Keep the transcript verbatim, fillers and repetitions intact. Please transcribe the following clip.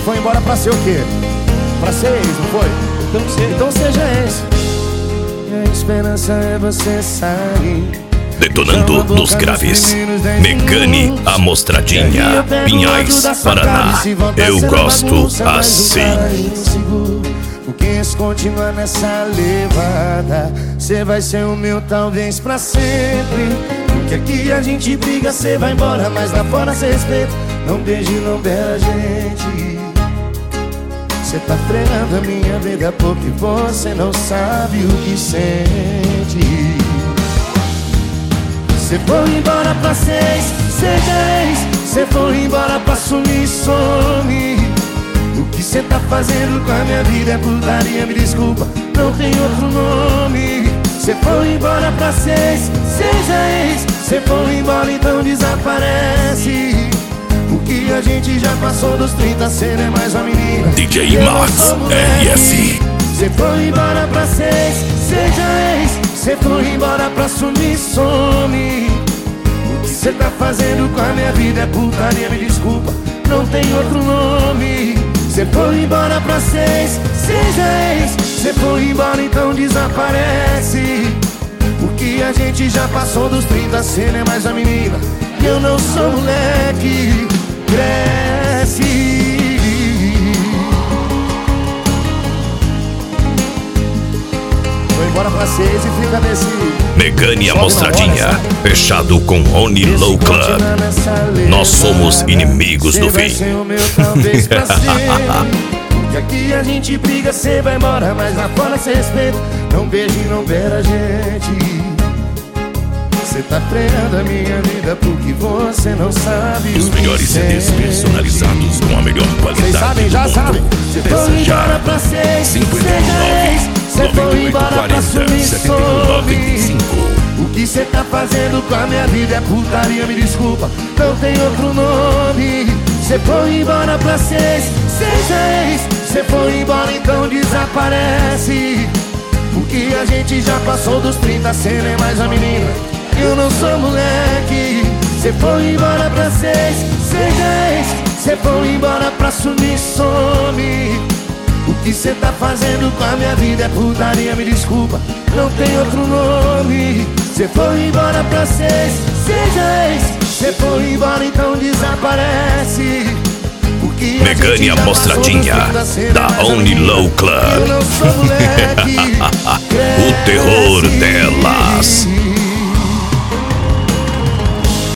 foi embora pra ser o quê? Pra ser ex, não foi? Então, ser. Então seja ex. A esperança é você sair. Detonando nos graves. Mecâni Amostradinha, Pinhais, Paraná. Eu gosto assim. Porque se continuar nessa levada, cê vai ser o meu talvez pra sempre. Porque aqui a gente briga, cê vai embora, mas lá fora cê respeita. Não beije, não beira a gente. Cê tá frenando a minha vida porque você não sabe o que sente. Cê foi embora pra seis, seja ex. Cê foi embora pra sumir, some. O que cê tá fazendo com a minha vida é putaria, me desculpa, não tem outro nome. Cê foi embora pra seis, seja ex. Cê foi embora, então desaparece. Porque a gente já passou dos trinta, cê não é mais uma menina. D J Max R S. Cê foi embora pra seis, seja ex. Cê foi embora pra sumir, some. O que cê tá fazendo com a minha vida é putaria, me desculpa, não tem outro nome. Cê foi embora pra seis, seja ex. Cê foi embora, então desaparece. Porque a gente já passou dos trinta, cê não é mais a menina. E eu não sou moleque, cresce. Foi embora pra seis e fica nesse Mecâni Amostradinha, fechado com Only Low Club. Nós somos inimigos do fim. Porque aqui a gente briga, cê vai embora, mas lá fora cê respeita. Não beije, não beira a gente. Cê tá freando a minha vida porque você não sabe Os o que melhores C Ds sente. personalizados com a melhor qualidade. Vocês sabem, já sabem. Cê foi embora pra seis, cinco seja ex. Cê foi embora pra sumir, some. O que cê tá fazendo com a minha vida é putaria, me desculpa, não tem outro nome. Cê foi embora pra seis, seja ex. Cê foi embora, então desaparece. Porque a gente já passou dos trinta, cê não é mais a menina. Eu não sou moleque. Cê foi embora pra seis, seja ex. Cê foi embora pra sumir, some. O que cê tá fazendo com a minha vida é putaria, me desculpa, não tem outro nome. Cê foi embora pra seis, seja ex. Cê foi embora, então desaparece. Porque Mecâni Amostradinha, da Only Low Club. Eu não sou moleque. O terror dela.